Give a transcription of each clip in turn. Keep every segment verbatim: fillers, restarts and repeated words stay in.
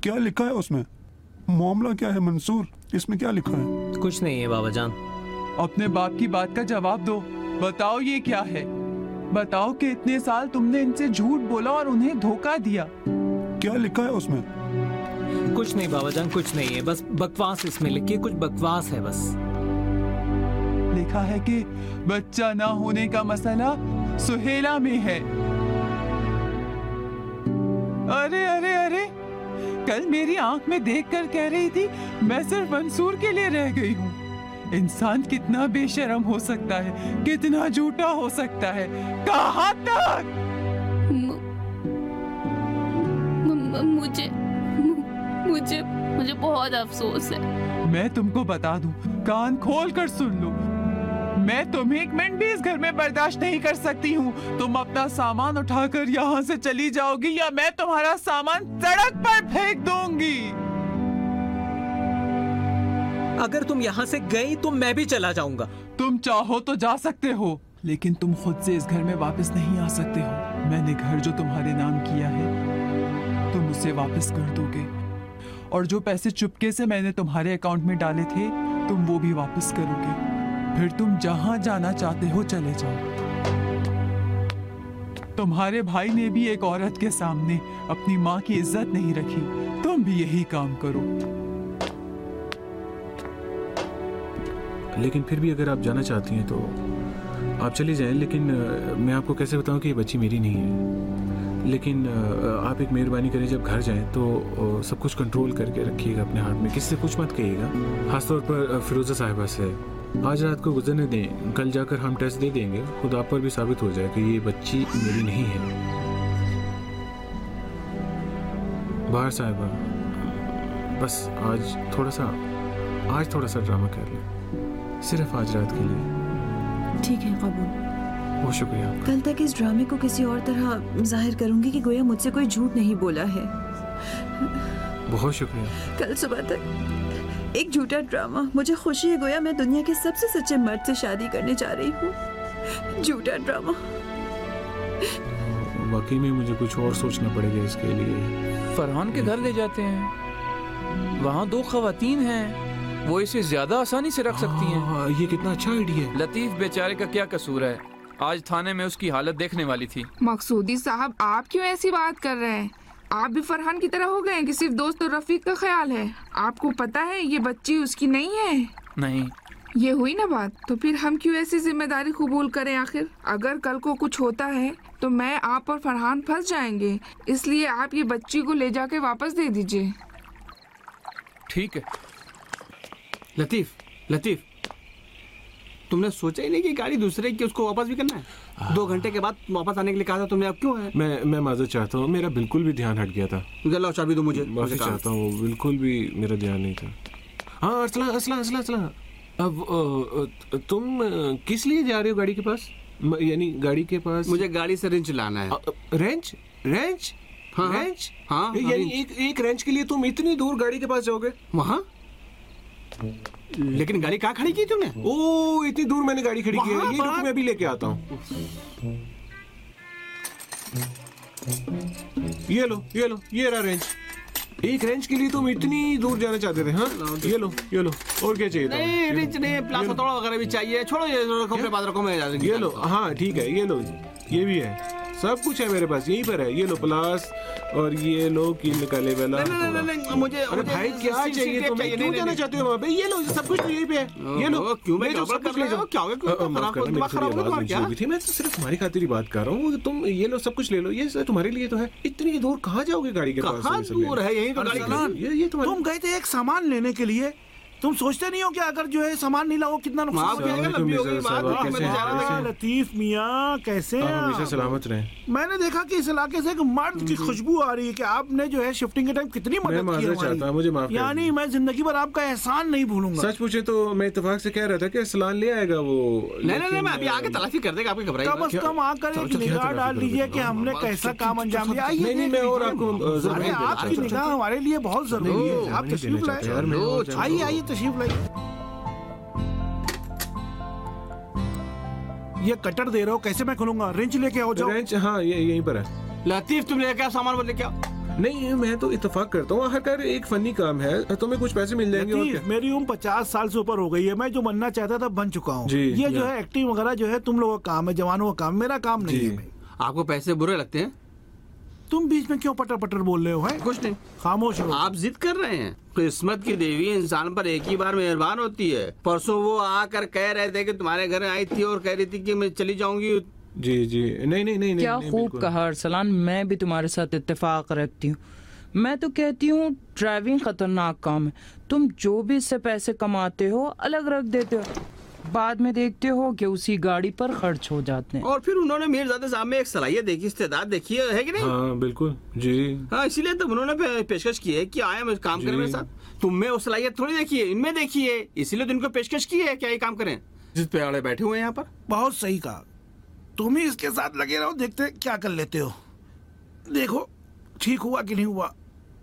क्या लिखा है उसमें? मामला क्या है मंसूर? इसमें क्या लिखा है? कुछ नहीं है बाबा जान। अपने बाप की बात का जवाब दो। बताओ ये क्या है? बताओ कि इतने साल तुमने इनसे झूठ बोला और उन्हें धोखा दिया। क्या लिखा है उसमें? कुछ नहीं बाबा जान, कुछ नहीं है, बस बकवास इसमें लिखी है, कुछ बकवास है बस। लिखा है कि बच्चा ना होने का मसला सुहेला में है। अरे अरे अरे, कल मेरी आंख में देखकर कह रही थी मैं सिर्फ मंसूर के लिए रह गई हूँ। इंसान कितना बेशर्म हो सकता है, कितना झूठा हो सकता है, कहाँ तक? मु, म, मुझे मु, मुझे मुझे बहुत अफसोस है। मैं तुमको बता दूं, कान खोल कर सुन लो, मैं तुम्हें एक मिनट भी इस घर में बर्दाश्त नहीं कर सकती हूँ। तुम अपना सामान उठाकर यहाँ से चली जाओगी या मैं तुम्हारा सामान सड़क पर फेंक दूंगी। अगर तुम यहाँ से गई तो मैं भी चला जाऊंगा। तुम चाहो तो जा सकते हो, लेकिन तुम खुद से इस घर में वापस नहीं आ सकते हो। मैंने घर जो तुम्हारे नाम किया है, तुम उसे वापस कर दोगे, और जो पैसे चुपके से मैंने तुम्हारे अकाउंट में डाले थे, तुम वो भी वापस करोगे। फिर तुम जहां जाना चाहते हो चले जाओ। तुम्हारे भाई ने भी एक औरत के सामने अपनी माँ की इज्जत नहीं रखी, तुम भी यही काम करो। लेकिन फिर भी अगर आप जाना चाहती हैं तो आप चली जाएं, लेकिन मैं आपको कैसे बताऊं कि ये बच्ची मेरी नहीं है। लेकिन आप एक मेहरबानी करें, जब घर जाएं तो सब कुछ कंट्रोल करके रखिएगा अपने हाथ में, किसी से कुछ मत कहिएगा, खासतौर पर फिरोजा साहिबा से। आज रात को गुजरने दें, कल जाकर हम टेस्ट दे देंगे, खुद आप पर भी साबित हो जाए कि ये बच्ची मेरी नहीं है। बाहर साहिबा, बस आज थोड़ा सा आज थोड़ा सा ड्रामा कर लें, सिर्फ आज रात के लिए। ठीक है, कबूल। बहुत शुक्रिया। कल तक इस ड्रामे को किसी और तरह जाहिर करूंगी कि गोया मुझसे कोई झूठ नहीं बोला है। बहुत शुक्रिया। कल सुबह तक एक झूठा ड्रामा। मुझे खुशी है गोया मैं दुनिया के सबसे सच्चे मर्द से शादी करने जा रही हूँ। झूठा ड्रामा। वाकई में मुझे कुछ और सोचना पड़ेगा इसके लिए। फरहान के घर ले जाते हैं, वहाँ दो खवातीन हैं, वो इसे ज्यादा आसानी से रख सकती हैं। हाँ, ये कितना अच्छा आइडिया है। लतीफ बेचारे का क्या कसूर है? आज थाने में उसकी हालत देखने वाली थी। मकसूदी साहब, आप क्यों ऐसी बात कर रहे हैं? आप भी फरहान की तरह हो गए कि सिर्फ दोस्त और रफीक का ख्याल है। आपको पता है ये बच्ची उसकी नहीं है। नहीं, ये हुई ना बात, तो फिर हम क्यों ऐसी जिम्मेदारी कबूल करें? आखिर अगर कल को कुछ होता है तो मैं, आप और फरहान फंस जाएंगे। इसलिए आप ये बच्ची को ले जाके वापस दे दीजिए। ठीक है। लतीफ, लतीफ, तुमने सोचा ही नहीं कि गाड़ी दूसरे की उसको वापस भी करना है? दो घंटे के बाद वापस आने के लिए कहा था तुमने, अब क्यों है? मैं मैं माजरत चाहता हूँ, मेरा बिल्कुल भी ध्यान हट गया था। लाओ चाबी दो मुझे। माफी चाहता हूँ, बिल्कुल भी मेरा ध्यान नहीं था। हाँ असला असला असला असला अब तुम किस लिए जा रहे हो गाड़ी के पास? यानी गाड़ी के पास? मुझे गाड़ी से रेंच लाना है। रेंच? रेंच? हाँ, रेंच? हाँ, यानी एक एक रेंच के लिए तुम इतनी दूर गाड़ी के पास जाओगे? वहाँ? लेकिन गाड़ी कहाँ खड़ी की तुमने? ओ, इतनी दूर मैंने गाड़ी खड़ी की है। ये रुको, मैं अभी लेके आता हूँ। ये लो, ये लो, ये रहा रेंच। एक रेंच के लिए तुम इतनी दूर जाना चाहते थे? हाँ, ये लो, ये लो। और क्या चाहिए? नहीं, रेंच नहीं, प्लास्टर तोड़ा वगैरह भी चाहिए। छोड़ो ये, रखो अपने पास, रखो, मैं जा रही हूँ। ये लो, हाँ ठीक है, ये लो, ये भी है, सब कुछ है मेरे पास, यहीं पर है। ये लो प्लास, और ये लो कील निकाले वाला। नहीं नहीं नहीं, मुझे अरे भाई क्या चाहिए तुम्हें? क्यों जाना चाहते हो वहाँ पे? ये लो, सब कुछ तो यहीं पे है। ये लो, क्यों ले जाओ, सब कुछ ले जाओ। क्या हो गया? माफ करना, मेरी थोड़ी आवाज नीचे हो गई थी। मैं तो सिर्फ तुम्हारी खातिर ही बात कर रहा हूँ। तुम ये लो, सब कुछ ले लो, ये तुम्हारे लिए तो है। इतनी दूर कहाँ जाओगे गाड़ी के पास? कहाँ दूर है? यही तो गाड़ी। ये तुम गए थे एक सामान लेने के लिए, तुम सोचते नहीं हो कि अगर जो है सामान नहीं लाओ कितना नुकसान हो जाएगा? लतीफ मियाँ कैसे हैं? हमेशा सलामत रहें। मैंने देखा कि इस इलाके से एक मर्द की खुशबू आ रही है कि आपने जो है शिफ्टिंग के टाइम कितनी मदद की है। मुझे माफ कर। यानी मैं जिंदगी भर आपका एहसान नहीं भूलूंगा। सच पूछे तो मैं इत्तेफाक से कह रहा था कि असलान ले आएगा वो। नहीं नहीं, मैं अभी आके तलाशी कर देगा, आपकी घबराइए। कम से कम आकर एक निगाह डाल दीजिए कि हमने कैसा काम अंजाम दिया। नहीं नहीं, मैं और आपको, आपकी निगाह हमारे लिए बहुत जरूरी है। आप तशरीफ लाइए, आइए आइए तशरीफ लाइए। ये कटर दे रहे हो, कैसे मैं खोलूंगा? रेंच लेके आओ। जाओ। रेंच? हाँ, ये यहीं पर है। लतीफ, तुम लेके आओ सामान, बोल लेके आओ। नहीं मैं तो इत्तेफाक करता हूँ, आखिरकार एक फनी काम है, तुम्हें कुछ पैसे मिल जाएंगे और लतीफ, क्या? मेरी उम्र पचास साल से ऊपर हो गई है, मैं जो बनना चाहता था बन चुका हूँ। जी, ये जो या- है एक्टिंग वगैरह जो है तुम लोगों का काम है, जवानों का काम, मेरा काम नहीं जी। है भाई। आपको पैसे बुरे लगते हैं? तुम बीच में क्यों पटर पटर बोल रहे हो? है कुछ नहीं, खामोश हो। आप जिद कर रहे हैं। किस्मत की देवी इंसान पर एक ही बार मेहरबान होती है। परसों वो आकर कह रहे थे कि तुम्हारे घर आई थी और कह रही थी कि मैं चली जाऊंगी। जी जी नहीं नहीं नहीं क्या नहीं, खूब बिल्कुल। कहा अरसलान, मैं भी तुम्हारे साथ इत्तेफाक रखती हूँ। मैं तो कहती हूँ ड्राइविंग खतरनाक काम है। तुम जो भी इससे पैसे कमाते हो अलग रख देते हो, बाद में देखते हो कि उसी गाड़ी पर खर्च हो जाते हैं। और फिर उन्होंने मीरजादे साहब में एक सलाहियत देखी, इस्तेदाद देखी है, है कि नहीं? हाँ बिल्कुल जी। हाँ, इसीलिए तो उन्होंने पे- पेशकश की है कि आए मैं काम जी। करें मेरे साथ। तुम में वो सलाहियत थोड़ी देखी है, इनमें देखी है, इसीलिए तो इनको पेशकश की है क्या ये काम करें। जिस पे आड़े बैठे हुए हैं यहाँ पर। बहुत सही कहा, तुम ही इसके साथ लगे रहो, देखते क्या कर लेते हो। देखो ठीक हुआ कि नहीं हुआ।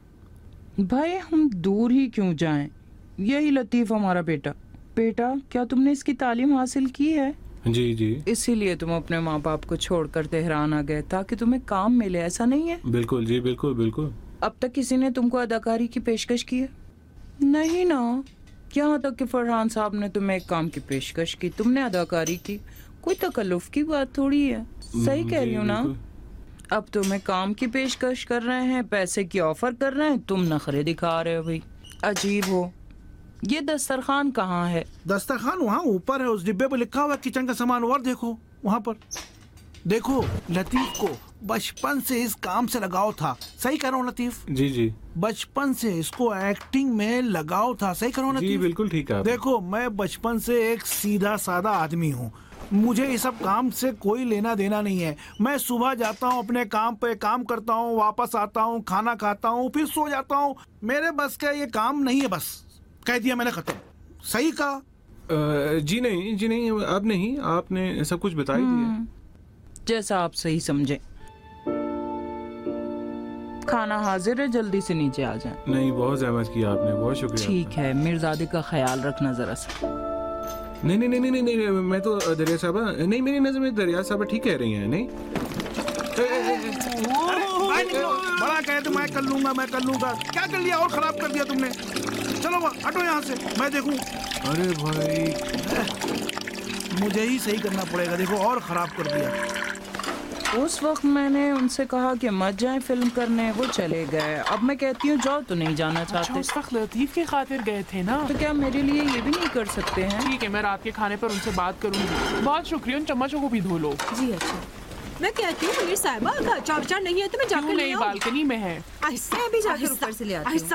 भाई हम दूर ही क्यों जाएं? यही लतीफ हमारा बेटा। बेटा क्या तुमने इसकी तालीम हासिल की है? जी जी इसीलिए तुम अपने माँ बाप को छोड़कर तेहरान आ गए ताकि तुम्हें काम मिले, ऐसा नहीं है? बिल्कुल जी बिल्कुल बिल्कुल। अब तक किसी ने तुमको अदाकारी की पेशकश की है? नहीं ना, यहाँ तक कि फरहान साहब ने तुम्हें एक काम की पेशकश की, तुमने अदाकारी की। कोई तकल्लुफ की बात थोड़ी है। सही कह रही हूँ ना? अब तुम्हें काम की पेशकश कर रहे हैं, पैसे की ऑफर कर रहे हैं, तुम नखरे दिखा रहे हो। भाई अजीब हो। ये दस्तरखान कहाँ है? दस्तरखान वहाँ ऊपर है, उस डिब्बे पे लिखा हुआ है किचन का सामान। और देखो वहाँ पर देखो, लतीफ को बचपन से इस काम से लगाव था। सही कह रहा हूँ लतीफ? जी जी बचपन से इसको एक्टिंग में लगाव था। सही कह रहा हूँ जी लतीफ? बिल्कुल ठीक है। देखो मैं बचपन से एक सीधा सादा आदमी हूँ, मुझे इस सब काम से कोई लेना देना नहीं है। मैं सुबह जाता हूँ अपने काम पे, काम करता हूँ, वापस आता हूँ, खाना खाता हूँ, फिर सो जाता हूँ। मेरे बस का ये काम नहीं है, बस कह दिया मैंने, खत्म। सही कहा? अ, जी नहीं जी नहीं, अब नहीं, आपने सब कुछ बता ही दिया। जैसा आप सही समझे। खाना हाजिर है, जल्दी से नीचे आ जाएं। नहीं, बहुत जहमत की आपने, बहुत शुक्रिया। ठीक है, मिर्जादे का ख्याल रखना जरा सा। नहीं नहीं नहीं नहीं नहीं, नहीं मैं तो दरिया साहबा, नहीं मेरी नजर में दरिया साहबा ठीक कह रही हैं। नहीं बड़ा कहे तो मैं कर लूंगा, मैं कर लूंगा। क्या कर लिया और खराब कर दिया तुमने? चलो हटो यहाँ से, मैं देखूं। अरे भाई मुझे ही सही करना पड़ेगा। देखो और खराब कर दिया। उस वक्त मैंने उनसे कहा कि मत जाएं फिल्म करने, वो चले गए। अब मैं कहती हूँ जाओ तो नहीं जाना अच्छा, चाहते। उस वक्त लतीफ की खातिर गए थे ना? तो क्या मेरे लिए ये भी नहीं कर सकते हैं? ठीक है, मैं रात के खाने पर उनसे बात करूंगी। बहुत शुक्रिया, उन चम्मचों को भी धो लो। जी अच्छा। मैं कहती हूँ मीर साहिबा का अचार अचार नहीं है तो मैं जाकर ले नहीं, आऊं। बालकनी में है। आहिस्ता, मैं भी जाकर ऊपर से ले आती हूँ।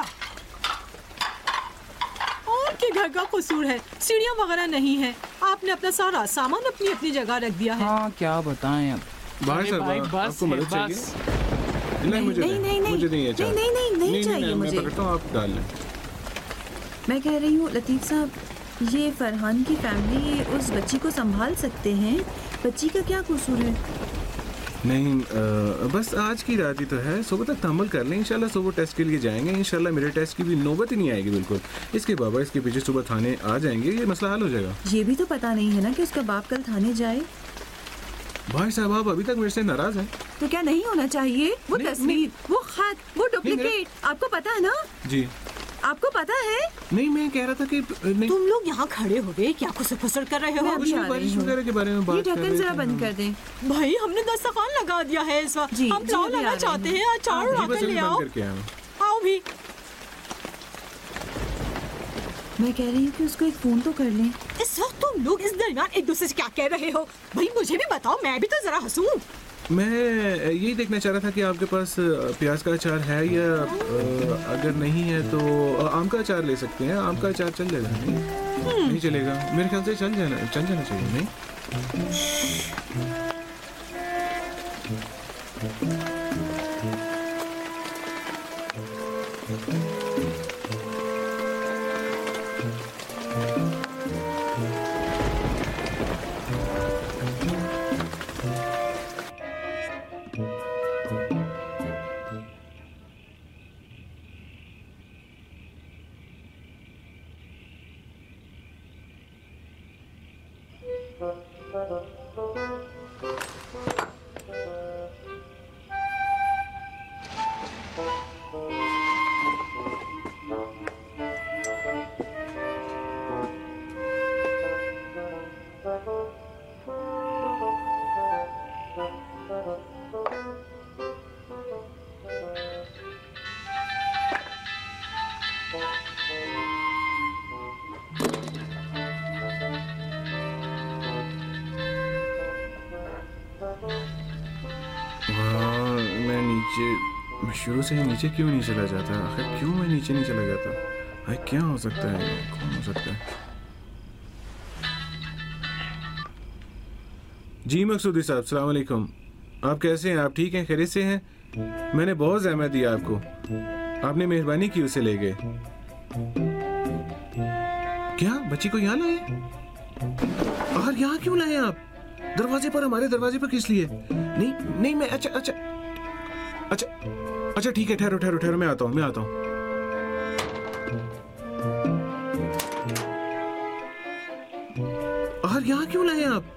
और के घर का कसूर है, सीढ़ियाँ वगैरह नहीं है। आपने अपना सारा सामान अपनी अपनी जगह रख दिया है। हाँ क्या बताएं अब। भाई साहब आपको मदद चाहिए? नहीं मुझे नहीं, नहीं, नहीं, मुझे नहीं नहीं, नहीं, नहीं, नहीं चाहिए मैं मुझे। पकड़ता हूँ, आप डाल लें। मैं कह रही हूँ लतीफ साहब, ये फरहान की फैमिली उस बच्ची को संभाल सकते हैं। बच्ची का क्या कसूर है? नहीं आ, बस आज की रात ही तो है, सुबह तक तहम्मुल कर लें। इंशाल्लाह सुबह टेस्ट के लिए जाएंगे। इंशाल्लाह मेरे टेस्ट की भी नौबत ही नहीं आएगी बिल्कुल। इसके बाबा इसके पीछे सुबह थाने आ जाएंगे, ये मसला हल हो जाएगा। ये भी तो पता नहीं है ना कि उसका बाप कल थाने जाए। भाई साहब आप अभी तक मेरे से नाराज हैं? तो क्या नहीं होना चाहिए? वो तस्वीर, वो खत, वो डुप्लीकेट, आपको पता है ना? जी आपको पता है? नहीं, मैं कह रहा था कि नहीं। तुम लोग यहाँ खड़े हो गए, क्या खुसर फुसर कर रहे हो? कुछ नहीं, बारिश वगैरह के बारे में बात ये कर ढक्कन रहे जरा थे बंद हम। कर दें। भाई हमने दस्तरखान लगा दिया है इस वक्त। जी, हम जी, प्लाव अभी आ लाना रहे चाहते हैं। हैं, अचार जी, उड़ा बस कर अभी ले बंद आओ। करके आया हूँ। आओ भी। मैं कह रही हूँ कि उसको एक फोन तो कर लें। इस वक्त तुम लोग इस दरमियान एक दूसरे से क्या कह रहे हो? भाई मुझे भी बताओ, मैं भी तो जरा हंसूं। मैं यही देखना चाह रहा था कि आपके पास प्याज का अचार है या अ, अगर नहीं है तो आम का अचार ले सकते हैं। आम का अचार चल जाएगा? नहीं, नहीं चलेगा? मेरे ख्याल से चल जाना चल जाना चाहिए। नहीं मैं नीचे मैं शुरू से ही नीचे क्यों नहीं चला जाता? आखिर क्यों मैं नीचे नहीं चला जाता? भाई क्या हो सकता है? कौन हो सकता है? जी मकसूदी साहब, सलाम अलैकुम। आप कैसे हैं? आप ठीक हैं? खैरियत से हैं? मैंने बहुत ज़हमत दी आपको, आपने मेहरबानी की उसे ले गए। क्या बच्ची को यहाँ लाए? और यहाँ क्यों लाए आप? दरवाजे पर, हमारे दरवाजे पर किस लिए? नहीं नहीं मैं अच्छा अच्छा अच्छा अच्छा ठीक है, ठहरो ठहरो ठहरो, मैं आता हूँ मैं आता हूँ। और यहाँ क्यों लाए आप?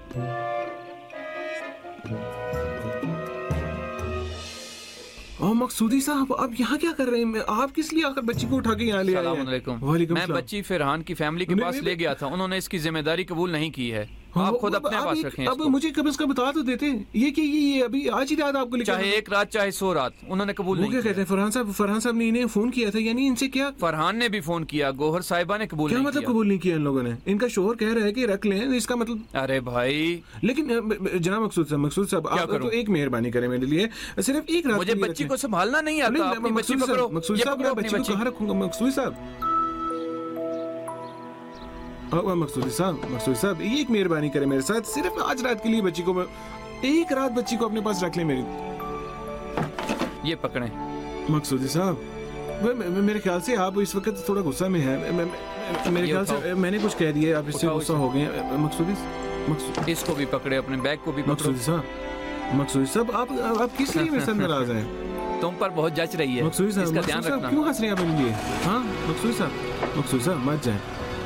और मकसूदी साहब आप यहाँ क्या कर रहे हैं? आप किस लिए आकर बच्ची को उठा के यहाँ ले आए हैं? वालेकुम। मैं बच्ची फरहान की फैमिली के पास ले गया था, उन्होंने इसकी जिम्मेदारी कबूल नहीं की है। आप खुद अपने पास रखें। अब मुझे कब इसका बता तो देते। ये कि ये, ये अभी आज ही रात आपको लेकर, चाहे एक रात चाहे सौ रात, उन्होंने कबूल नहीं किया। क्या कहते हैं फरहान साहब? फरहान साहब ने इन्हें फोन किया था, यानी इनसे क्या? फरहान ने भी फोन किया, गोहर साहिबा ने कबूल नहीं किया। क्या मतलब कबूल नहीं किया इन लोगों ने? इनका शोहर कह रहा है कि रख लें, इसका मतलब? अरे भाई, लेकिन जनाब मकसूद साहब, मकसूद साहब आप तो एक मेहरबानी करें मेरे लिए, सिर्फ एक रात। मुझे बच्ची को संभालना नहीं आता। अपनी बच्ची पकड़ो। मकसूद साहब मैं बच्ची को कहाँ रखूंगा? मकसूद साहब मकसूदी साहब मकसूद साहब ये एक मेहरबानी करें मेरे साथ, सिर्फ आज रात के लिए बच्ची को, एक रात बच्ची को अपने पास रख ले मेरी। ये पकड़े मकसूदी साहब, मेरे ख्याल से आप इस वक्त थोड़ा गुस्सा में हैं। मेरे ख्याल से मैंने कुछ कह दिया, आप इससे गुस्सा हो गए। मकसूदी मकसूद इसको भी पकड़े, अपने बैग को भी। मकसूदी साहब मकसूदी साहब आप आप किस लिए मेरे साथ नाराज हैं? तुम पर बहुत जच रही है। मकसूदी साहब, इसका ध्यान रखना। क्यों हंस रहे हैं आप मेरे लिए? हाँ मकसूदी साहब, मकसूदी साहब मत जाए।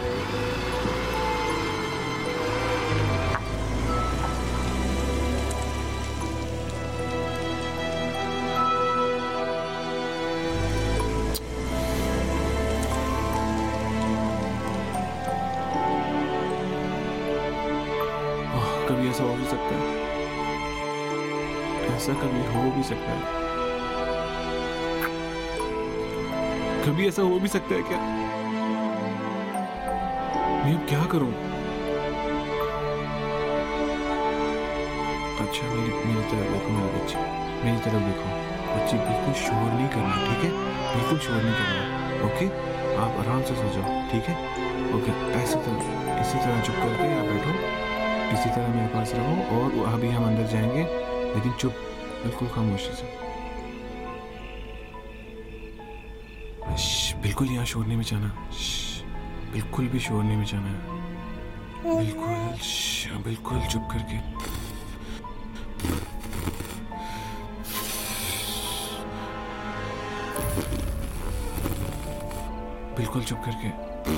कभी ऐसा हो भी सकता है, ऐसा कभी हो भी सकता है, कभी ऐसा हो भी सकता है क्या? मैं अब क्या करूं? अच्छा मेरी मेरी तरफ देखो मेरी बच्ची, मेरी तरफ देखो बच्ची, बिल्कुल शोर नहीं करना, ठीक है? बिल्कुल शोर नहीं करना, ओके? आप आराम से सो जाओ, ठीक है? ओके, ऐसे तरह इसी तरह चुप करके आप बैठो, इसी तरह मेरे पास रहो, और अभी हम अंदर जाएंगे, लेकिन चुप, बिल्कुल खामोशी से। बिल्कुल यहाँ शोर नहीं मचाना, बिल्कुल भी शोर नहीं मचाना, बिल्कुल बिल्कुल चुप करके। बिल्कुल चुप करके।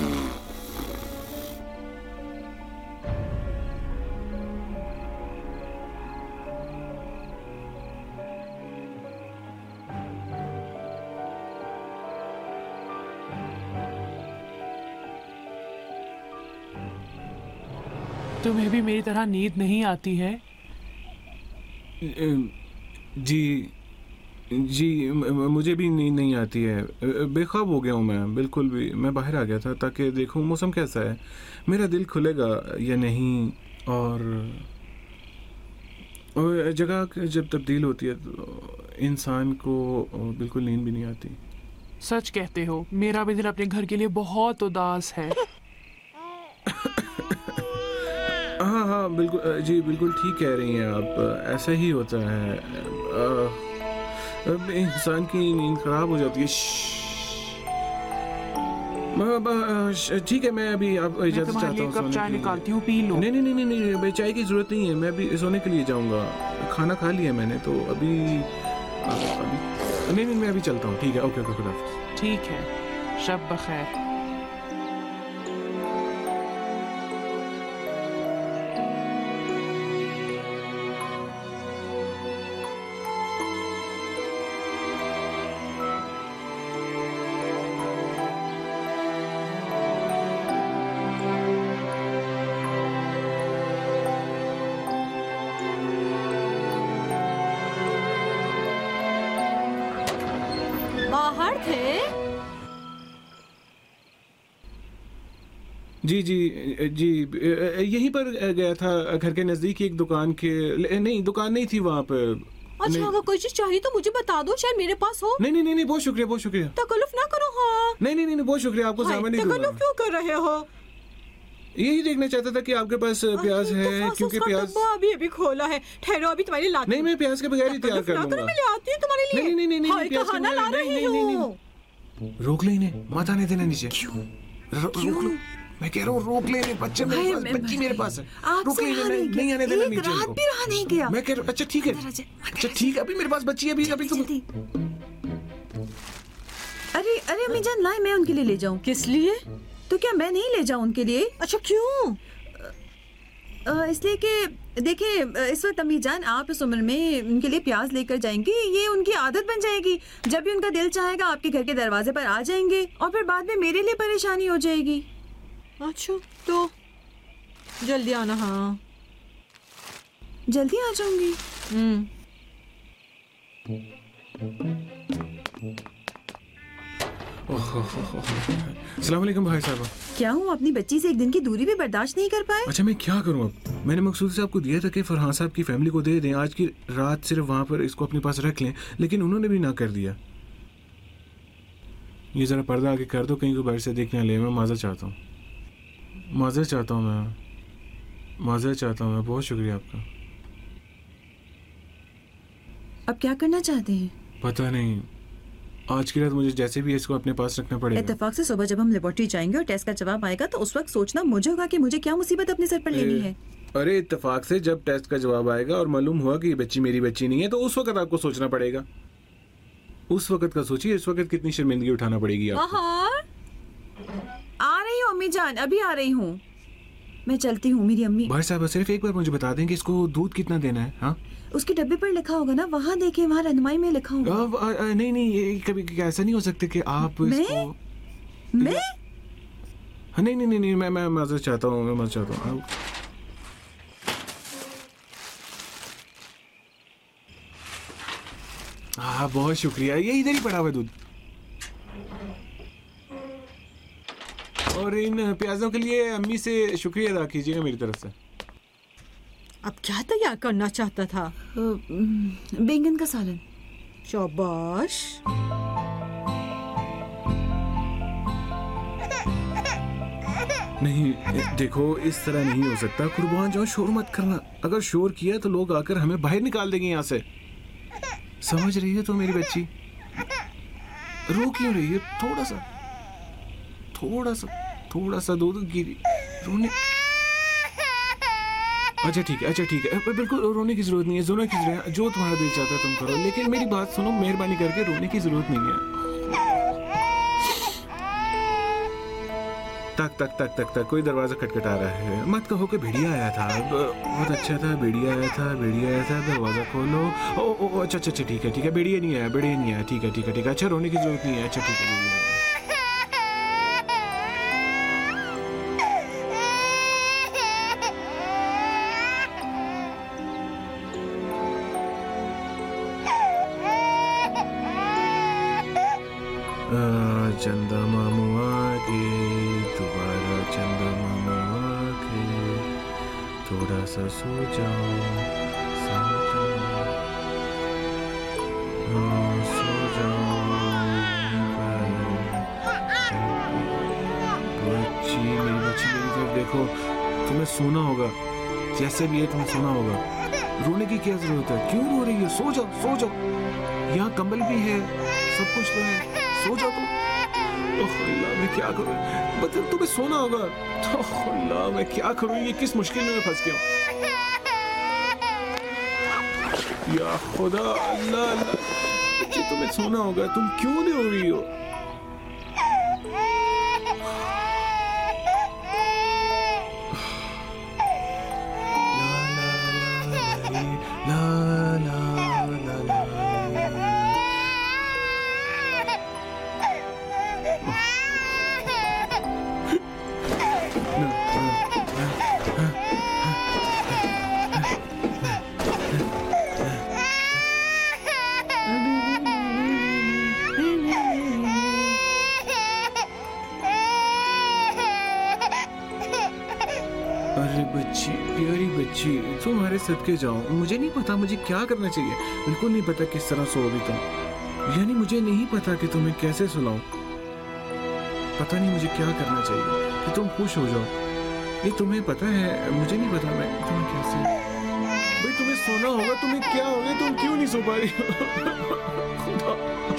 तुम्हें भी मेरी तरह नींद नहीं आती है? जी जी मुझे भी नींद नहीं आती है, बेख्वाब हो गया हूँ मैं, बिल्कुल भी। मैं बाहर आ गया था ताकि देखूँ मौसम कैसा है, मेरा दिल खुलेगा या नहीं, और, और जगह जब तब्दील होती है तो इंसान को बिल्कुल नींद भी नहीं आती। सच कहते हो, मेरा भी दिल अपने घर के लिए बहुत उदास है। हाँ हाँ बिल्कुल जी, बिल्कुल ठीक कह रही हैं आप, ऐसा ही होता है, इंसान की नींद खराब हो जाती है। ठीक है, मैं अभी आप इजाज़त चाहता हूँ, कब चाय निकालती हूँ, पी लो। नहीं नहीं नहीं नहीं नहीं चाय की ज़रूरत नहीं है, मैं अभी सोने के लिए जाऊँगा, खाना खा लिया मैंने, तो अभी अभी नहीं नहीं मैं अभी चलता हूँ, ठीक है? ओके ओके, खुदा हाफ़िज़। ठीक है, शब बखैर। बाहर थे? जी जी जी यहीं पर गया था, घर के नजदीक एक दुकान के, नहीं दुकान नहीं थी वहाँ पर। अच्छा अगर कोई चीज चाहिए तो मुझे बता दो, शायद मेरे पास हो। नहीं नहीं नहीं, नहीं बहुत शुक्रिया बहुत शुक्रिया। तकल्लुफ ना करो। हाँ नहीं नहीं नहीं बहुत शुक्रिया, आपको सामान नहीं दूंगा। तकल्लुफ क्यों कर रहे हो? यही देखना चाहता था कि आपके पास प्याज है, क्योंकि प्याज अभी अभी खोला है। ठहरो अभी तुम्हारे लाती। नहीं मैं प्याज के बगैर ही तैयार कर लूंगा। मैं ले आती हूँ तुम्हारे लिए। नहीं नहीं नहीं नहीं प्याज के बगैर नहीं नहीं नहीं। रोक ले इन्हें, मत आने देना नीचे। क्यों रोक लो, मैं कह रहा हूँ रोक ले, बच्चे मेरे पास, बच्ची मेरे पास है। रोक ले, नहीं आने देना नीचे। रात भी रहा नहीं गया। मैं कह रहा हूँ अच्छा ठीक है, अच्छा ठीक है, अभी मेरे पास बच्ची है, अभी अभी तुम। अरे अरे अम्मी जान लाए, मैं उनके लिए ले जाऊं। किस लिए? तो क्या मैं नहीं ले जाऊं उनके लिए? अच्छा क्यों? इसलिए कि देखिए इस वक्त अम्मी जान आप इस उम्र में उनके लिए प्याज लेकर जाएंगी, ये उनकी आदत बन जाएगी। जब भी उनका दिल चाहेगा आपके घर के दरवाजे पर आ जाएंगे और फिर बाद में मेरे लिए परेशानी हो जाएगी। अच्छा तो जल्दी आना। हाँ जल्दी आ जाऊंगी। हम्म अस्सलाम वालेकुम भाई साहब। क्या हूँ अपनी बच्ची से एक दिन की दूरी भी बर्दाश्त नहीं कर पाए? अच्छा मैं क्या करूँ अब? मैंने मकसूद से आपको दिया था कि फरहान साहब की फैमिली को दे दें, आज की रात सिर्फ वहाँ पर इसको अपने पास रख लें, लेकिन उन्होंने भी ना कर दिया। ये ज़रा पर्दा आगे कर दो, कहीं को बाहर से देखने ले। मैं माज़रत चाहता हूँ, माज़रत चाहता हूँ, मैं माज़रत चाहता हूँ मैं। बहुत शुक्रिया आपका। अब क्या करना चाहते हैं? पता नहीं, आज की रात मुझे जैसे भी इसको अपने पास रखना पड़ेगा। इत्तेफाक से सुबह जब हम लेबोरेटरी जाएंगे और टेस्ट का जवाब आएगा तो उस वक्त सोचना मुझे होगा कि मुझे क्या मुसीबत अपने सर पर लेनी है। अरे इत्तेफाक से जब टेस्ट का जवाब आएगा और मालूम हुआ कि ये बच्ची मेरी बच्ची नहीं है तो उस वक्त आपको सोचना पड़ेगा। उस वक्त का सोचिए, इस वक्त कितनी शर्मिंदगी उठाना पड़ेगी आपको। आ रही हूँ अम्मी जान, अभी आ रही हूँ। मैं चलती हूँ मेरी अम्मी। भाई साहब सिर्फ एक बार मुझे बता दें कि इसको दूध कितना देना है? हाँ उसके डब्बे पर लिखा होगा ना, वहाँ देखे, वहाँ रहनुमाई में लिखा होगा। आ, आ, नहीं नहीं ये कभी ऐसा नहीं हो सकता कि आप मैं? इसको मैं? हाँ, नहीं नहीं नहीं मैं मैं मदद चाहता हूँ, मैं मदद चाहता हूँ। हाँ बहुत शुक्रिया, ये इधर ही पड़ा हुआ दूध। और इन प्याजों के लिए अम्मी से शुक्रिया अदा कीजिएगा मेरी तरफ से। अब क्या तैयार करना चाहता था? बैंगन का सालन। शाबाश। नहीं देखो इस तरह नहीं हो सकता, कुर्बान जाओ, शोर मत करना। अगर शोर किया तो लोग आकर हमें बाहर निकाल देंगे यहाँ से। समझ रही है तो मेरी बच्ची? रो क्यों रही है? थोड़ा सा थोड़ा सा थोड़ा सा दूध गिरी रोने। अच्छा ठीक है, अच्छा ठीक है, बिल्कुल रोने की जरूरत नहीं है, जोना की जरूरत है, जो तुम्हारा दिल चाहता है तुम करो, लेकिन मेरी बात सुनो, मेहरबानी करके रोने की जरूरत नहीं है। तक तक तक तक तक कोई दरवाजा खटखटा रहा है। मत कहो कि भेड़िया आया था, बहुत अच्छा था, भेड़िया आया था, भेड़िया आया था, दरवाजा खोलो। ओ ओ अच्छा अच्छा ठीक है ठीक है, भेड़िया नहीं आया, भेड़िया नहीं आया, ठीक है ठीक है ठीक है, अच्छा रोने की जरूरत नहीं है, अच्छा ठीक है। चंदा मामू आके दोबारा, चंदा मामू आके थोड़ा सा सो जाओ, सो जाओ, हाँ सो जाओ बच्ची, मेरी बच्ची मेरी तरफ देखो, तुम्हें सोना होगा, जैसे भी है तुम्हें सोना होगा। रोने की क्या जरूरत है? क्यों रो रही है? सो जाओ सो जाओ, यहाँ कंबल भी है, सब कुछ तो है, सो जाओ तुम। ओह अल्लाह मैं क्या करूं? मतलब तुम्हें सोना होगा। ओह अल्लाह मैं क्या करूं? ये किस मुश्किल में मैं फंस गया हूं। या खुदा, अल्लाह अल्लाह, बच्ची तुम्हें सोना होगा, तुम क्यों नहीं रो रही हो? बच्ची, तुम्हारे सदके जाऊं। मुझे नहीं पता मुझे क्या करना चाहिए, बिल्कुल नहीं पता किस तरह सोओगी तुम। यानी मुझे नहीं पता कि तुम्हें कैसे सुलाऊं। पता नहीं मुझे क्या करना चाहिए कि तुम खुश हो जाओ। ये तुम्हें पता है, मुझे नहीं पता मैं तुम्हें कैसे। भाई तुम्हें सोना होगा, तुम्हें क्या हो गया, तुम क्यों नहीं सो पा रही हो? खुदा।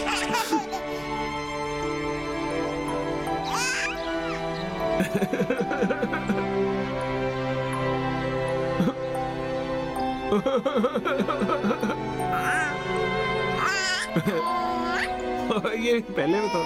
ये पहले बताओ।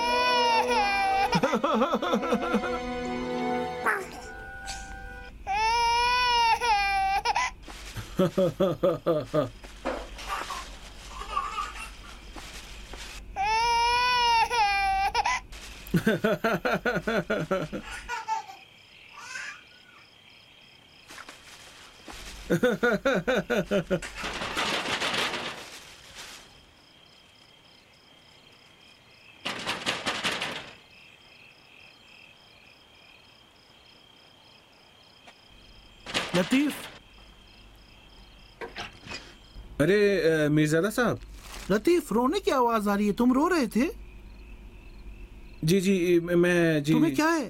लतीफ। अरे मीरजादा साहब। लतीफ, रोने की आवाज आ रही है, तुम रो रहे थे? जी जी मैं जी तुम्हें क्या है?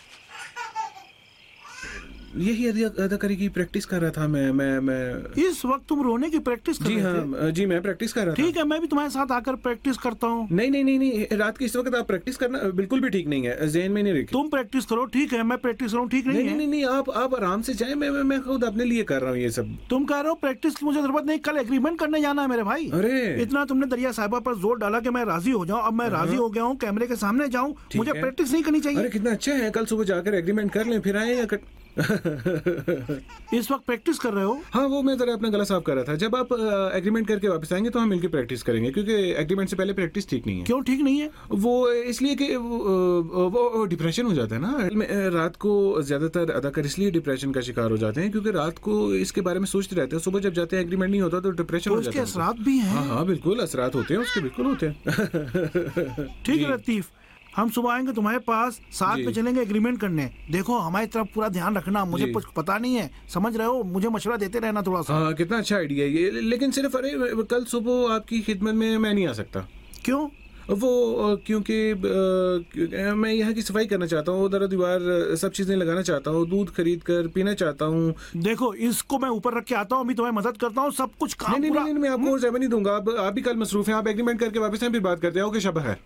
यही अदाकारी की प्रैक्टिस कर रहा था मैं मैं मैं इस वक्त तुम रोने की प्रैक्टिस कर जी रहे हाँ थे? जी मैं प्रैक्टिस कर रहा था। ठीक है, मैं भी तुम्हारे साथ आकर प्रैक्टिस करता हूँ। नहीं नहीं नहीं नहीं रात के इस वक्त आप प्रैक्टिस करना बिल्कुल भी ठीक नहीं है, ज़हन में नहीं रखी। तुम प्रैक्टिस करो, ठीक है, मैं प्रैक्टिस करूँ, ठीक नहीं, नहीं है? नहीं नहीं आप आप आराम से जाए, मैं मैं खुद अपने लिए कर रहा हूँ ये सब। तुम कह रहे हो प्रैक्टिस की मुझे जरूरत नहीं, कल एग्रीमेंट करने जाना है मेरे भाई। अरे इतना तुमने दरिया साहिबा पर जोर डाला कि मैं राजी हो जाऊँ। अब मैं राजी हो गया हूँ, कैमरे के सामने जाऊँ, मुझे प्रैक्टिस नहीं करनी चाहिए। अरे कितना अच्छा है, कल सुबह जाकर एग्रीमेंट कर लें, फिर आए या कट इस वक्त प्रैक्टिस कर रहे हो? हाँ वो मैं जरा अपना गला साफ कर रहा था। जब आप एग्रीमेंट करके वापस आएंगे तो हम मिलकर प्रैक्टिस करेंगे, क्योंकि एग्रीमेंट से पहले प्रैक्टिस ठीक नहीं है। क्यों ठीक नहीं है? वो इसलिए कि वो, वो डिप्रेशन हो जाता है ना। रात को ज्यादातर अदाकार इसलिए डिप्रेशन का शिकार हो जाते हैं क्योंकि रात को इसके बारे में सोचते रहते हैं, सुबह जब जाते हैं एग्रीमेंट नहीं होता तो डिप्रेशन हो जाता है। उसके असरात भी हैं। हाँ हाँ बिल्कुल असरात होते हैं उसके, बिल्कुल होते हैं। ठीक है लतीफ, हम सुबह आएंगे तुम्हारे पास, साथ में चलेंगे एग्रीमेंट करने। देखो हमारी तरफ पूरा ध्यान रखना, मुझे कुछ पता नहीं है, समझ रहे हो, मुझे मशवरा देते रहना थोड़ा सा। हाँ कितना अच्छा आइडिया है ये, लेकिन सिर्फ अरे कल सुबह आपकी खिदमत में मैं नहीं आ सकता। क्यों? वो क्योंकि मैं यहाँ की सफाई करना चाहता हूँ, दर दीवार सब चीजें लगाना चाहता हूँ, दूध खरीद कर पीना चाहता हूँ। देखो इसको मैं ऊपर रख के आता हूँ, अभी तुम्हें मदद करता हूँ, सब कुछ काम। नहीं नहीं नहीं मैं आपको और ज़्यादा नहीं दूंगा, आप आप भी कल मसरूफ हैं, आप एग्रीमेंट करके वापस आए फिर बात करते हैं। ओके शब है।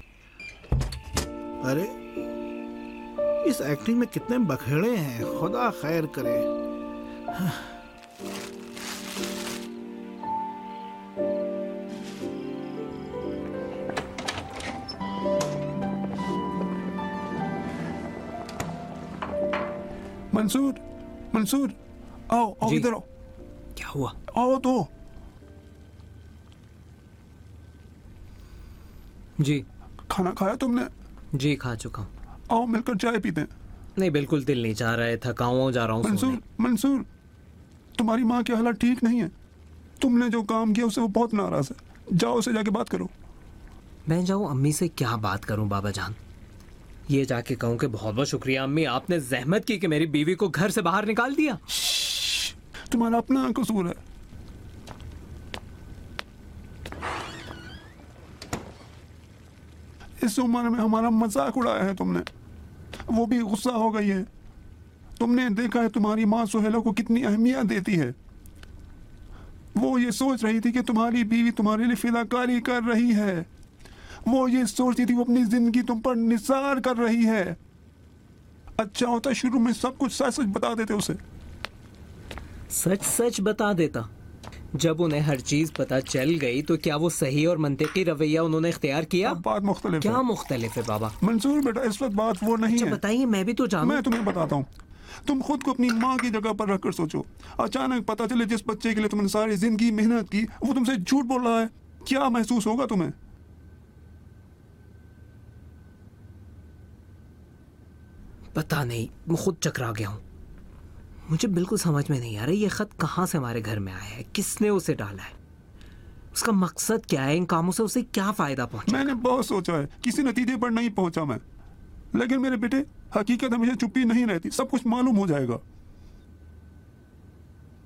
अरे इस एक्टिंग में कितने बखेड़े हैं, खुदा खैर करे। मंसूर, मंसूर, आओ आओ, इधर आओ। क्या हुआ? आओ तो। जी खाना खाया तुमने? जी खा चुका हूँ। आओ मिलकर चाय पीते हैं। नहीं बिल्कुल दिल नहीं चाह रहा है, थका हुआ जा रहा हूँ। मंसूर, मंसूर, तुम्हारी माँ की हालत ठीक नहीं है, तुमने जो काम किया उससे वो बहुत नाराज है, जाओ उसे जाके बात करो। मैं जाऊँ अम्मी से क्या बात करूँ बाबा जान? ये जाके कहूँ कि बहुत बहुत शुक्रिया अम्मी, आपने जहमत की कि मेरी बीवी को घर से बाहर निकाल दिया। तुम्हारा अपना कसूर है। इस उम्र में हमारा मजाक उड़ाया है तुमने, वो भी गुस्सा हो गई है। तुमने देखा है तुम्हारी माँ सुहेला को कितनी अहमियत देती है। वो ये सोच रही थी कि तुम्हारी बीवी तुम्हारे लिए फिदाकारी कर रही है, वो ये सोचती थी वो अपनी जिंदगी तुम पर निसार कर रही है। अच्छा होता शुरू में सब कुछ सच सच बता देते उसे। सच सच बता देता। जब उन्हें हर चीज पता चल गई तो क्या वो सही और मंतिकी रवैया उन्होंने इख्तियार किया? अब बात मुख्तलिफ क्या है। मुख्तलिफ है बाबा? मंसूर बेटा इस वक्त बात वो नहीं अच्छा, है। बताइए, मैं भी तो जानूं। मैं तुम्हें बताता हूँ। तुम खुद को अपनी माँ की जगह पर रखकर सोचो। अचानक पता चले जिस बच्चे के लिए तुमने सारी जिंदगी मेहनत की वो तुमसे झूठ बोल रहा है, क्या महसूस होगा तुम्हें? पता नहीं, मैं खुद चकरा गया हूँ। मुझे बिल्कुल समझ में नहीं आ रहा ये खत कहाँ से हमारे घर में आया है, किसने उसे डाला है, उसका मकसद क्या है, इन कामों से उसे क्या फायदा पहुंचा? मैंने बहुत सोचा है, किसी नतीजे पर नहीं पहुंचा मैं, लेकिन मेरे बेटे हकीकत हमेशा चुप्पी नहीं रहती, सब कुछ मालूम हो जाएगा।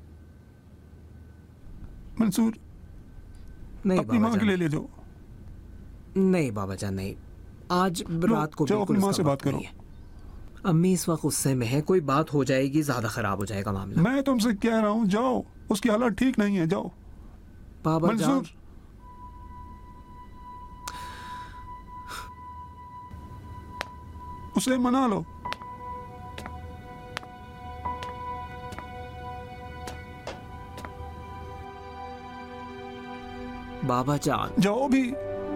मंसूर, नहीं अपनी बाबा माँ के जान, लिए ले जाओ। नहीं बाबा जान नहीं, आज रात को जाओ बिल्कुल अपनी माँ इसका से वक्त बात करो। नहीं है। अम्मी इस वक्त गुस्से में है, कोई बात हो जाएगी, ज्यादा खराब हो जाएगा मामला। मैं तुमसे कह रहा हूँ जाओ, उसकी हालत ठीक नहीं है, जाओ। बाबा जान, मंसूर, उसे मना लो। बाबा जान, जाओ भी।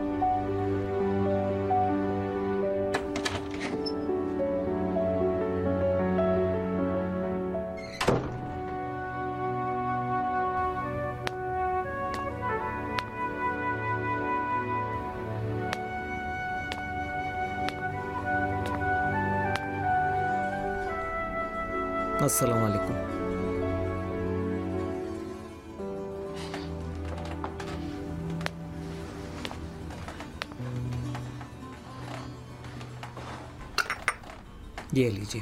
अस्सलाम वालेकुम। ये लीजिए।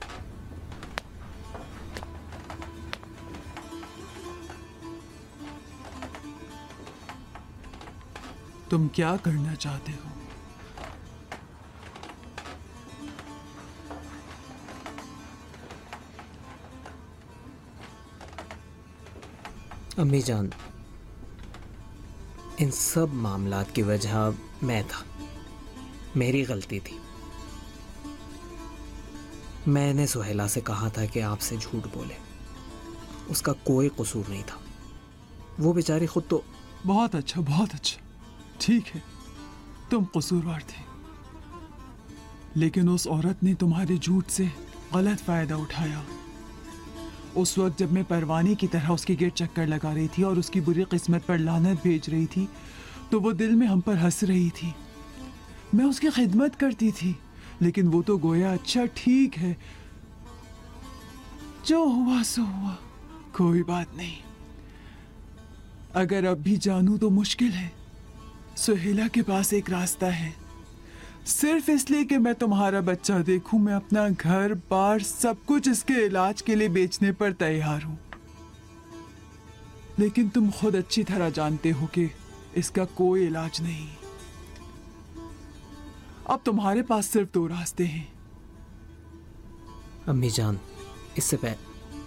तुम क्या करना चाहते हो? अम्मी जान, इन सब मामलात की वजह मैं था, मेरी गलती थी। मैंने सुहेला से कहा था कि आपसे झूठ बोले, उसका कोई कसूर नहीं था। वो बेचारी खुद तो। बहुत अच्छा, बहुत अच्छा, ठीक है, तुम कसूरवार थे, लेकिन उस औरत ने तुम्हारे झूठ से गलत फायदा उठाया। उस वक्त जब मैं परवाने की तरह उसके गेट चक्कर लगा रही थी और उसकी बुरी किस्मत पर लानत भेज रही थी, तो वो दिल में हम पर हंस रही थी। मैं उसकी खिदमत करती थी, लेकिन वो तो गोया अच्छा ठीक है, जो हुआ सो हुआ, कोई बात नहीं। अगर अब भी जानूं तो मुश्किल है। सुहेला के पास एक रास्ता है, सिर्फ इसलिए कि मैं तुम्हारा बच्चा देखूं, मैं अपना घर बार सब कुछ इसके इलाज के लिए बेचने पर तैयार हूं। लेकिन तुम खुद अच्छी तरह जानते हो कि इसका कोई इलाज नहीं। अब तुम्हारे पास सिर्फ दो रास्ते हैं। अम्मी जान, इससे पहले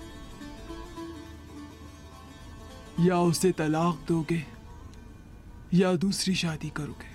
या उसे तलाक दोगे या दूसरी शादी करोगे।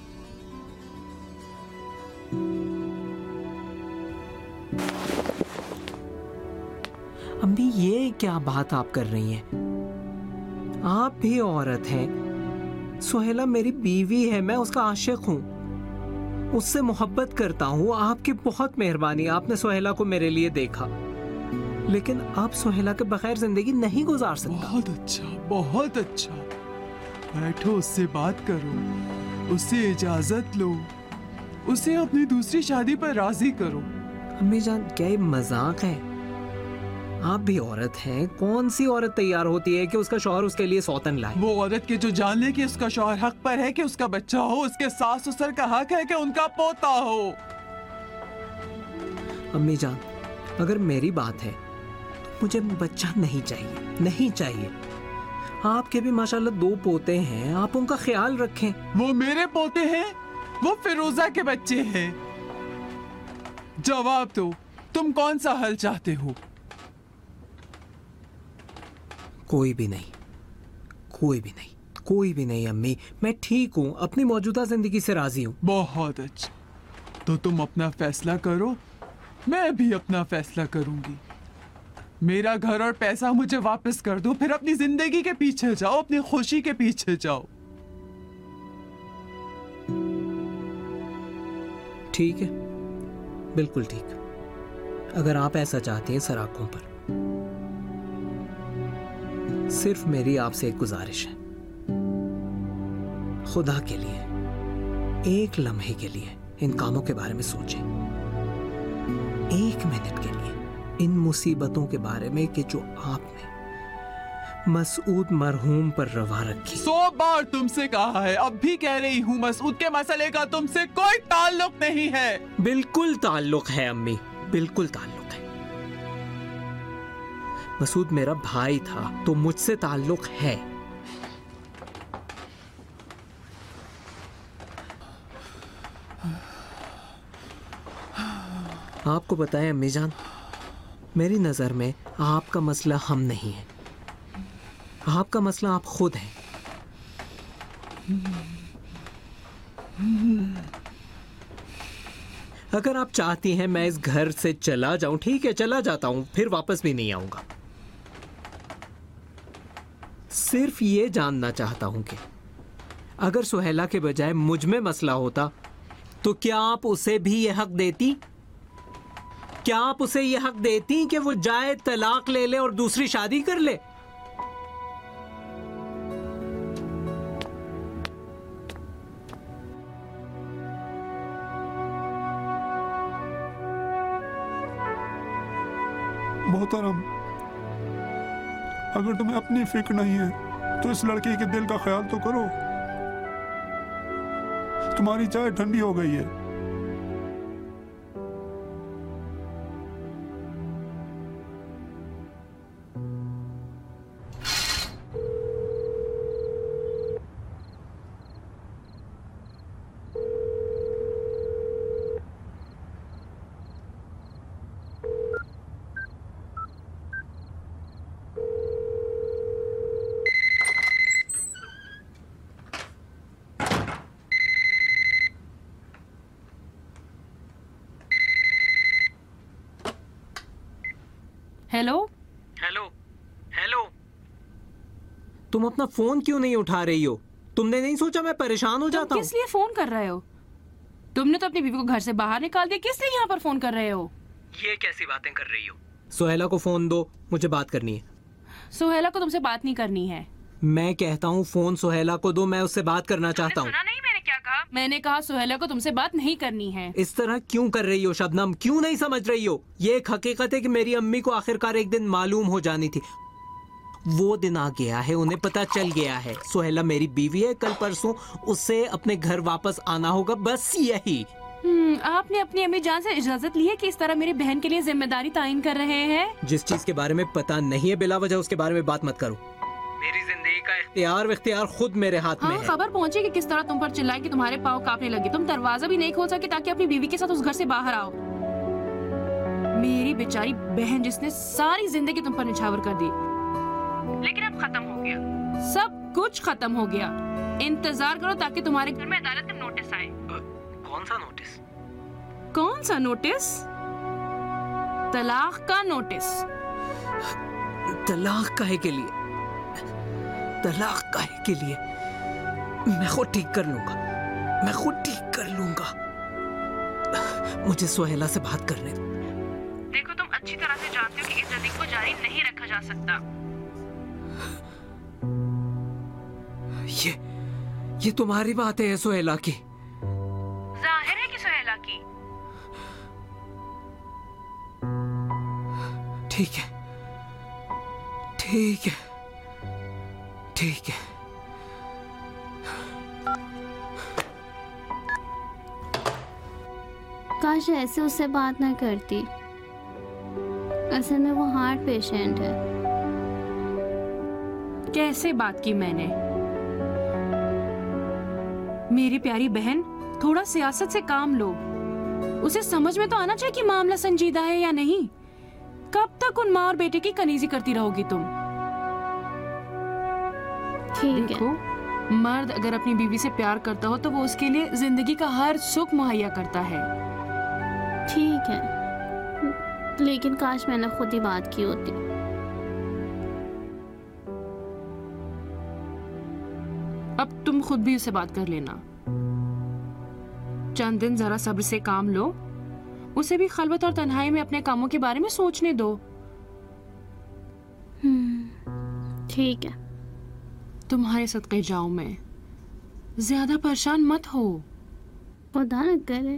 अम्मी, ये क्या बात आप कर रही हैं? आप भी औरत हैं, सुहेला मेरी बीवी है, मैं उसका आशिक हूं, उससे मोहब्बत करता हूं। आपकी बहुत मेहरबानी, आपने सुहेला को मेरे लिए देखा, लेकिन आप सुहेला के बगैर जिंदगी नहीं गुजार सकता। बहुत अच्छा, बहुत अच्छा, बैठो, उससे बात करो, उससे इजाजत लो, उसे अपनी दूसरी शादी पर राजी करो। अम्मी जान, क्या ये मजाक है? आप भी औरत हैं, कौन सी औरत तैयार होती है कि उसका शौहर उसके लिए सौतन लाए? वो औरत के जो जान ले कि उसका शौहर हक पर है कि उसका बच्चा हो, उसके सास ससुर का हक है कि उनका पोता हो। अम्मी जान, अगर मेरी बात है तो मुझे बच्चा नहीं चाहिए, नहीं चाहिए। आपके भी माशाल्लाह दो पोते हैं, आप उनका ख्याल रखें। वो मेरे पोते हैं, वो फिरोजा के बच्चे हैं। जवाब दो, तुम कौन सा हल चाहते हो? कोई भी नहीं, कोई भी नहीं, कोई भी नहीं अम्मी, मैं ठीक हूँ, अपनी मौजूदा जिंदगी से राजी हूँ। बहुत अच्छा, तो तुम अपना फैसला करो, मैं भी अपना फैसला करूंगी। मेरा घर और पैसा मुझे वापस कर दो, फिर अपनी जिंदगी के पीछे जाओ, अपनी खुशी के पीछे जाओ। ठीक है, बिल्कुल ठीक। अगर आप ऐसा चाहते हैं सर आंखों पर, सिर्फ मेरी आपसे एक गुजारिश है, खुदा के लिए एक लम्हे के लिए इन कामों के बारे में सोचें, एक मिनट के लिए इन मुसीबतों के बारे में कि जो आपने मसूद मरहूम पर रवा रखी। सौ बार तुमसे कहा है, अब भी कह रही हूँ, मसूद के मसले का तुमसे कोई ताल्लुक नहीं है। बिल्कुल ताल्लुक है अम्मी, बिल्कुल ताल्लुक है। मसूद मेरा भाई था तो मुझसे ताल्लुक है, आपको पता है अम्मी जान, मेरी नज़र में आपका मसला हम नहीं है, आपका मसला आप खुद हैं। अगर आप चाहती हैं मैं इस घर से चला जाऊं, ठीक है चला जाता हूं, फिर वापस भी नहीं आऊंगा। सिर्फ ये जानना चाहता हूं कि अगर सुहेला के बजाय मुझ में मसला होता तो क्या आप उसे भी ये हक देती? क्या आप उसे ये हक देती कि वो जाए तलाक ले ले और दूसरी शादी कर ले? मोहतरम, अगर तुम्हें अपनी फिक्र नहीं है तो इस लड़के के दिल का ख्याल तो करो। तुम्हारी चाय ठंडी हो गई है। हेलो हेलो हेलो तुम अपना फोन क्यों नहीं उठा रही हो? तुमने नहीं सोचा मैं परेशान हो जाता हूँ? किस लिए फोन कर रहे हो? तुमने तो अपनी बीवी को घर से बाहर निकाल दिया, किस लिए यहाँ पर फोन कर रहे हो? ये कैसी बातें कर रही हो? सुहेला को फोन दो, मुझे बात करनी है। सुहेला को तुमसे बात नहीं करनी है। मैं कहता हूँ फोन सुहेला को दो, मैं उससे बात करना चाहता हूँ। नहीं, मैंने क्या कहा? मैंने कहा सुहेला को तुमसे बात नहीं करनी है। इस तरह क्यों कर रही हो शबनम? क्यों नहीं समझ रही हो? ये एक हकीकत है कि मेरी अम्मी को आखिरकार एक दिन मालूम हो जानी थी। वो दिन आ गया है, उन्हें पता चल गया है। सुहेला मेरी बीवी है, कल परसों उसे अपने घर वापस आना होगा, बस यही। हम्म, आपने अपनी अम्मी जान से इजाजत ली है कि इस तरह मेरी बहन के लिए जिम्मेदारी तायन कर रहे हैं? जिस चीज के बारे में पता नहीं है बिला वजह उसके बारे में बात मत करो। मेरी जिंदगी का इख्तियार इख्तियार खुद मेरे हाथ हाँ, में है। खबर पहुंची कि किस तरह तुम पर चिल्लाई कि तुम्हारे पाँव कांपने लगे, तुम दरवाजा भी नहीं खोल सके ताकि अपनी बीवी के साथ उस घर से बाहर आओ। मेरी बेचारी बहन जिसने सारी जिंदगी तुम पर निछावर कर दी, लेकिन अब खत्म हो गया, सब कुछ खत्म हो गया। इंतजार करो ताकि तुम्हारे घर में अदालत का नोटिस आए। कौन सा नोटिस? कौन सा नोटिस? तलाक का नोटिस। तलाक काहे के लिए? तलाक काहे के लिए? मैं खुद ठीक कर लूंगा, मैं खुद ठीक कर लूंगा। मुझे सुहेला से बात करने दो। देखो, तुम अच्छी तरह से जानते हो कि इस जिंदगी को जारी नहीं रखा जा सकता। ये ये तुम्हारी बातें हैं सुहेला की? जाहिर है कि सुहेला की। ठीक है, ठीक है, ठीक है। काश ऐसे उससे बात ना करती। असल में वो हार्ट पेशेंट है। कैसे बात की मैंने? मेरी प्यारी बहन, थोड़ा सियासत से काम लो। उसे समझ में तो आना चाहिए कि मामला संजीदा है या नहीं। कब तक उन माँ और बेटे की कनीजी करती रहोगी तुम? ठीक देखो, मर्द अगर अपनी बीवी से प्यार करता हो तो वो उसके लिए जिंदगी का हर सुख मुहैया करता है। ठीक है, लेकिन काश मैंने खुद ही बात की होती। अब तुम खुद भी उससे बात कर लेना। चंद दिन जरा सब्र से काम लो। उसे भी खलवत और तन्हाई में अपने कामों के बारे में सोचने दो। हम्म, ठीक है। तुम्हारे सदके जाऊं मैं। ज्यादा परेशान मत हो। खुदा न करे।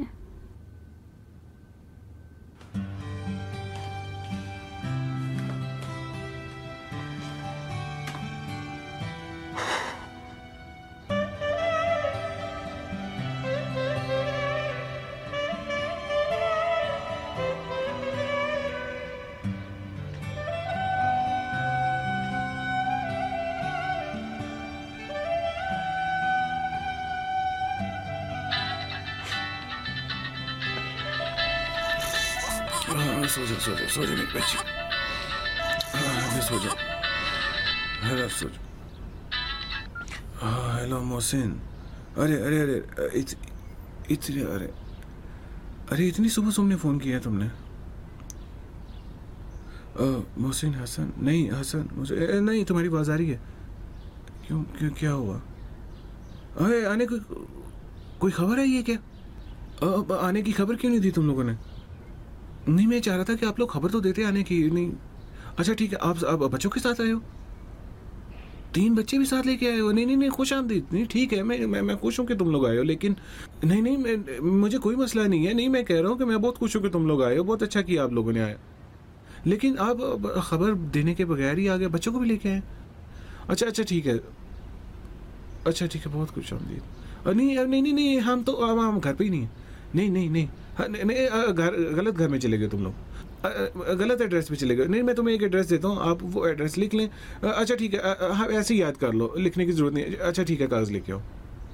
हाँ, सो जा सो जा सो जा मेरी बच्ची, हाँ सो जा, हेलो सो जा। हाँ हेलो मोहसिन, अरे अरे अरे इत, इतने अरे अरे इतनी सुबह सुबह फ़ोन किया तुमने? मोहसिन हसन, नहीं हसन मुझे नहीं, तुम्हारी आवाज़ आ रही है। क्यों क्यों क्या हुआ? अरे आने को कोई खबर है ये क्या? आ, आने की खबर क्यों नहीं दी तुम लोगों ने? नहीं मैं चाह रहा था कि आप लोग खबर तो देते आने की। नहीं अच्छा ठीक है, आप, आप बच्चों के साथ आए हो? तीन बच्चे भी साथ लेके आए हो? नहीं नहीं नहीं खुश आमदीद। नहीं ठीक है, मैं मैं मैं खुश हूँ कि तुम लोग आए हो, लेकिन नहीं नहीं मैं, मुझे कोई मसला नहीं है। नहीं मैं कह रहा हूँ कि मैं बहुत खुश हूँ कि तुम लोग आए हो, बहुत अच्छा किया आप लोगों ने आया, लेकिन आप खबर देने के बगैर ही आ गए, बच्चों को भी लेके आए। अच्छा अच्छा ठीक है, अच्छा ठीक है, बहुत खुश आमदीद। नहीं नहीं नहीं नहीं हम तो हम, हम घर पे ही नहीं है। नहीं नहीं नहीं नहीं घर गलत घर में चले गए तुम लोग, गलत एड्रेस पे चले गए। नहीं मैं तुम्हें एक एड्रेस देता हूँ, आप वो एड्रेस लिख लें। अच्छा ठीक है, हाँ ऐसे ही याद कर लो, लिखने की ज़रूरत नहीं है। अच्छा ठीक है, कागज़ लेके आओ।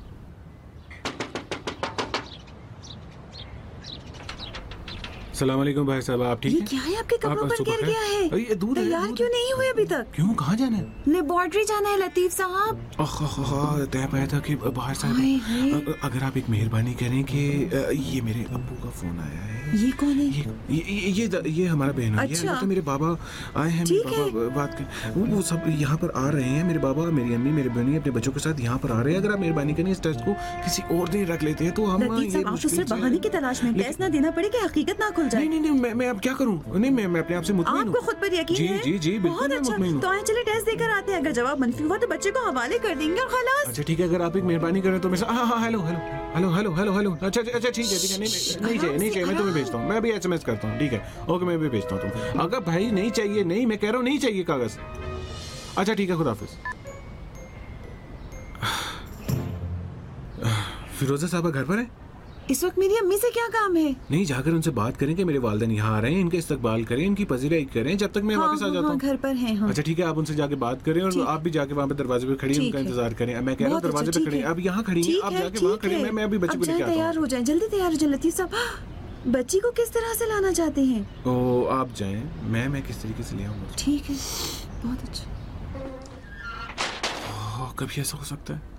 अस्सलामुअलैकुम भाई साहब, आप ठीक हैं? ये क्या है आपके कपड़ों पर गिर गया है? ये दूध है। तैयार क्यों नहीं हुए अभी तक? क्यों, कहाँ जाना है? लेबोरेटरी जाना है लतीफ साहब। तय पाया था कि बाहर साहब अगर आप एक मेहरबानी करें कि ये मेरे अब्बू का फोन आया है। ये कौन है? ये ये ये, ये हमारा बहन है। अच्छा। तो मेरे बाबा आए हैं, मेरे बाबा बात कर वो, वो सब यहाँ पर आ रहे हैं। मेरे बाबा, मेरी अम्मी, मेरे बहनी अपने बच्चों के साथ यहाँ पर आ रहे हैं। अगर आप मेहरबानी करें इस टेस्ट को किसी और दिन रख लेते हैं तो हम लतीफ साहब, आप तो सिर्फ बहाने की तलाश में, टेस्ट ना देना पड़े कि हकीकत ना खुल जाए। नहीं नहीं मैं मैं अब क्या करूँ? नहीं मैं मैं अपने आप से मुतमईन हूँ। आपको खुद पर यकीन है? जी जी जी बहुत अच्छा, तो आए चले टेस्ट देकर आते हैं। अगर जवाब मंफी हुआ तो बच्चे को हवाले कर देंगे और खलास। अच्छा ठीक है, अगर आप एक मेहरबानी करें तो मैं हाँ हाँ hello hello hello hello hello hello अच्छा अच्छा ठीक है ठीक है, नहीं नहीं चाहिए नहीं चाहिए, मैं तुम्हें भेजता हूँ, मैं भी एसएमएस करता हूँ। ठीक है ओके, मैं भी भेजता हूँ तुम। अगर भाई नहीं चाहिए, नहीं मैं कह रहा हूँ नहीं चाहिए कागज। अच्छा ठीक है, खुदा हाफिज। फिरोजा साहब घर पर है इस वक्त? मेरी अम्मी से क्या काम है? नहीं जाकर उनसे बात करें कि मेरे वालिदैन यहाँ आ रहे हैं, इनके इस्तकबाल करें, इनकी पजीराई करें जब तक मैं हाँ, वापस आ जाता हूँ। घर पर हैं। हाँ। अच्छा ठीक है, आप उनसे जाके बात करें और आप भी जाके वहाँ पे दरवाजे पे खड़ी उनका इंतजार करें। मैं कह रहा हूँ दरवाजे पे खड़ी, अब यहाँ खड़ी हैं, आप जाके वहाँ खड़ी, मैं मैं अभी बच्चे को लेके आता हूँ। तैयार हो जाए, जल्दी तैयार हो जाए। लतीफ साहब बच्ची को किस तरह से लाना चाहते हैं? ओ आप जाएं, मैं मैं किस तरीके से ले आऊँगा। ठीक है, बहुत अच्छा। कभी ऐसा हो सकता है?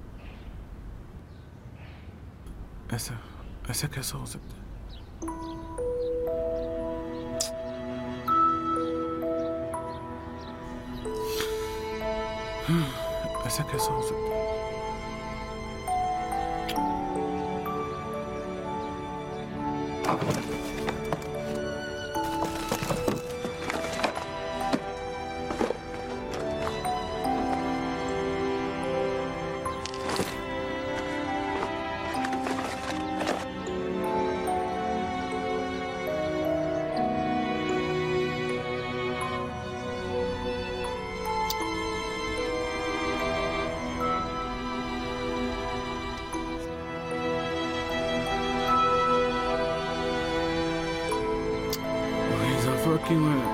ऐसा ऐसा कैसा हो सकता है? ऐसा कैसा हो सकता है? क्यों है?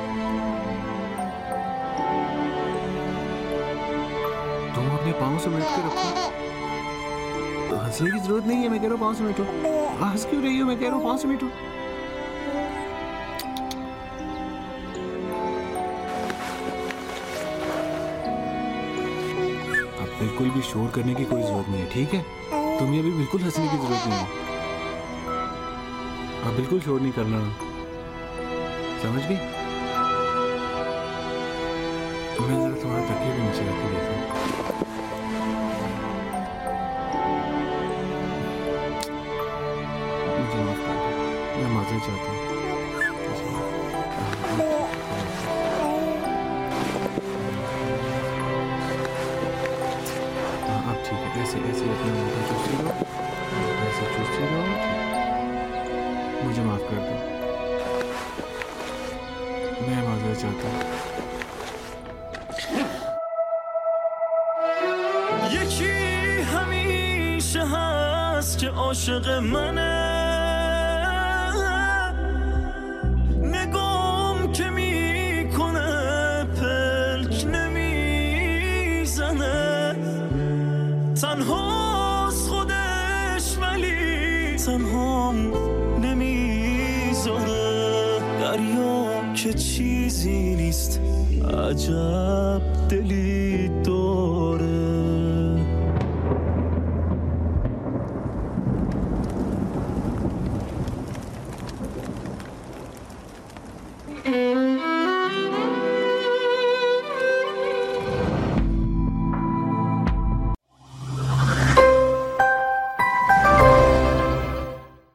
तुम अपने पाँव समेट के रखो, हंसने की जरूरत नहीं है। मैं कह रहा हूँ पाँव समेटो। हंस क्यों रही हो? मैं कह रहा हूँ पाँव समेटो। अब बिल्कुल भी शोर करने की कोई जरूरत नहीं है, ठीक है? तुम्हें अभी बिल्कुल हंसने की जरूरत नहीं है। अब बिल्कुल शोर नहीं करना, समझ गई? मैं जरा तुम्हारा तकिए भी नीचे रख के देता हूँ। मुझे माफ कर दो, मैं माफी चाहता हूँ। हाँ अब ठीक है, ऐसे ऐसे अपने मुंह को चूसती रहो, ऐसे चूसती रहो। मुझे माफ कर दो, मैं माजरत चाहता हूँ। یکی همیشه هست که عاشق منه، نگام که میکنه پلک نمیزنه، تنهاست خودش ولی تنهام نمیذاره، دریا که چیزی نیست عجب دلی داره